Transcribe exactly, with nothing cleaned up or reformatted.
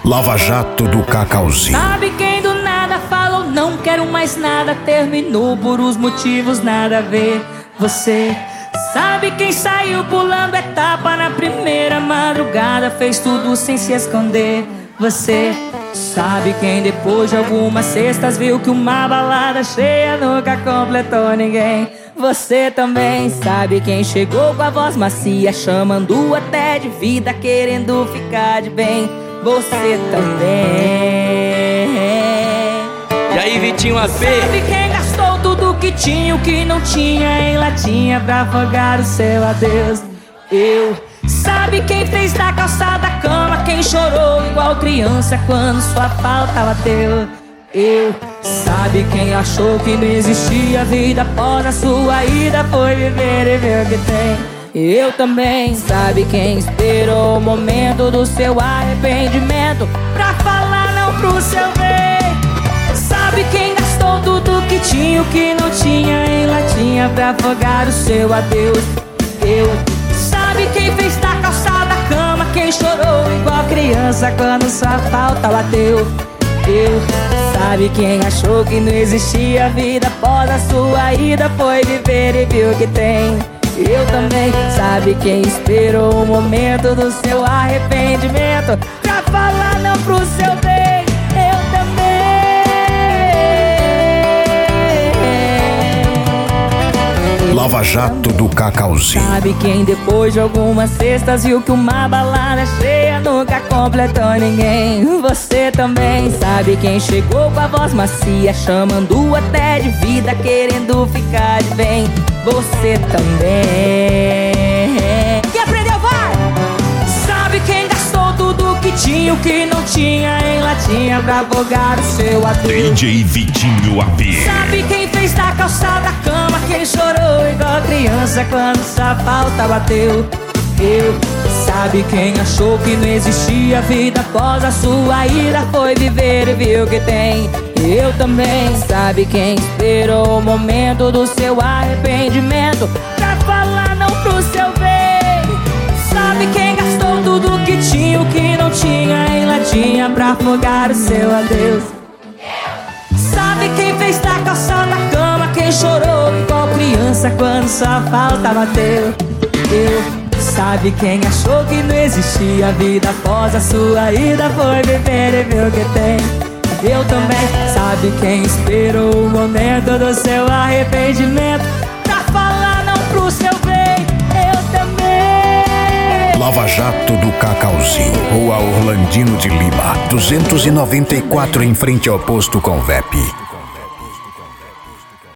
Lava Jato do Cacauzinho. Sabe quem do nada falou não quero mais nada, terminou por os motivos nada a ver. Você sabe quem saiu pulando etapa na primeira madrugada, fez tudo sem se esconder. Você sabe quem depois de algumas cestas viu que uma balada cheia nunca completou ninguém. Você também sabe quem chegou com a voz macia, chamando até de vida, querendo ficar de bem. Você também. E aí, Vitinho A P? Sabe quem gastou tudo que tinha, o que não tinha em latinha pra afogar o seu adeus. Eu. Sabe quem fez da calçada a cama, quem chorou igual criança quando sua falta bateu. Eu. Sabe quem achou que não existia vida após a sua ida, foi viver e ver o que tem. Eu também. Sabe quem esperou o momento do seu arrependimento pra falar não pro seu bem. Sabe quem gastou tudo que tinha, o que não tinha em latinha pra afogar o seu adeus. Eu. Sabe quem fez da calçada a cama, quem chorou igual criança quando sua falta bateu. Eu. Sabe quem achou que não existia vida após a sua ida, foi viver e viu que tem. Eu também. Sabe quem esperou o momento do seu arrependimento pra falar não pro seu bem. Eu também. Lava Jato do Cacauzinho. Sabe quem depois de algumas cestas viu que uma balada cheia nunca completou ninguém. Você também. Sabe quem chegou com a voz macia, chamando até de vida, querendo ficar de bem. Você também. Quem aprendeu vai! Sabe quem gastou tudo que tinha, o que não tinha em latinha pra afogar o seu adeus. D J Vitinho A P. Sabe quem fez da calçada a cama, quem chorou igual criança quando sua falta bateu. Eu. Sabe quem achou que não existia vida após a sua ira, foi viver e viu que tem. Eu também. Sabe quem esperou o momento do seu arrependimento pra falar não pro seu bem. Sabe quem gastou tudo que tinha, o que não tinha em latinha pra afogar o seu adeus. Sabe quem fez da calçada a cama, quem chorou igual criança quando sua falta bateu. Eu. Sabe quem achou que não existia vida após a sua ida, foi viver e viu que tem. Eu também. Sabe quem esperou o momento do seu arrependimento pra falar não pro seu bem. Eu também. Lava Jato do Cacauzinho, Rua Orlandino de Lima, duzentos e noventa e quatro, em frente ao posto Convep.